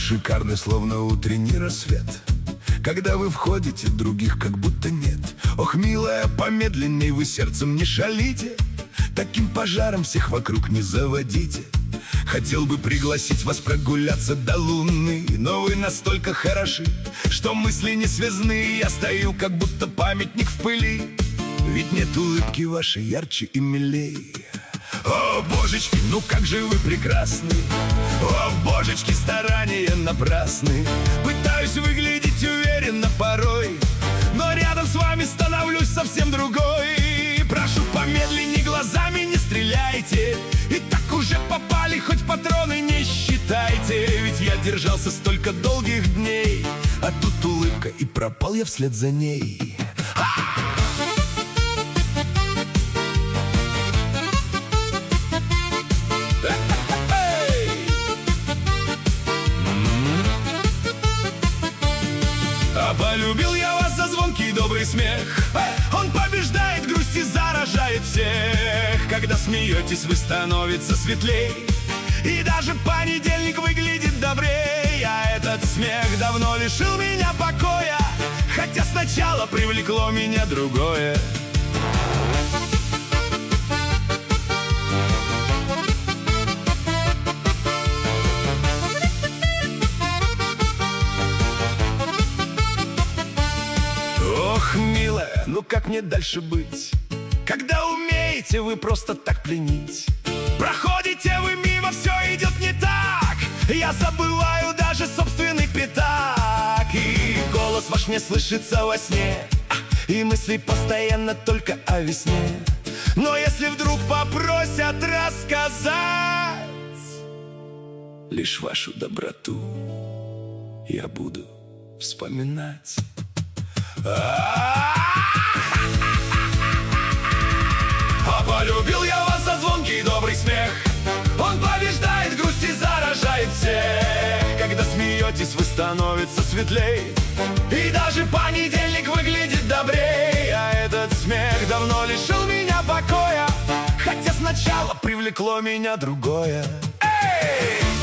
шикарный, словно утренний рассвет. Когда вы входите, других как будто нет. Ох, милая, помедленней, вы сердцем не шалите, таким пожаром всех вокруг не заводите. Хотел бы пригласить вас прогуляться до луны, но вы настолько хороши, что мысли не связны. Я стою, как будто памятник в пыли, ведь нет улыбки вашей ярче и милей. О, божечки, ну как же вы прекрасны! О, божечки, старания напрасны. Пытаюсь выглядеть уверенно порой, но рядом с вами становлюсь совсем другой. Прошу, помедленней, глазами не стреляйте, и так уже попали, хоть патроны не считайте. Ведь я держался столько долгих дней, а тут улыбка, и пропал я вслед за ней. А полюбил я вас за звонкий добрый смех. Он побеждает грусть и заражает всех. Когда смеетесь, вы становится светлей, и даже понедельник выглядит добрей. А этот смех давно лишил меня покоя, хотя сначала привлекло меня другое. Ох, милая, ну как мне дальше быть, когда умеете вы просто так пленить? Проходите вы мимо, все идет не так, я забываю даже собственный пятак. И голос ваш не слышится во сне, и мысли постоянно только о весне. Но если вдруг попросят рассказать лишь вашу доброту, я буду вспоминать. А полюбил я вас за звонкий добрый смех. Он побеждает грусть и заражает всех. Когда смеетесь, вы становится светлей, и даже понедельник выглядит добрей. А этот смех давно лишил меня покоя, хотя сначала привлекло меня другое. Эй!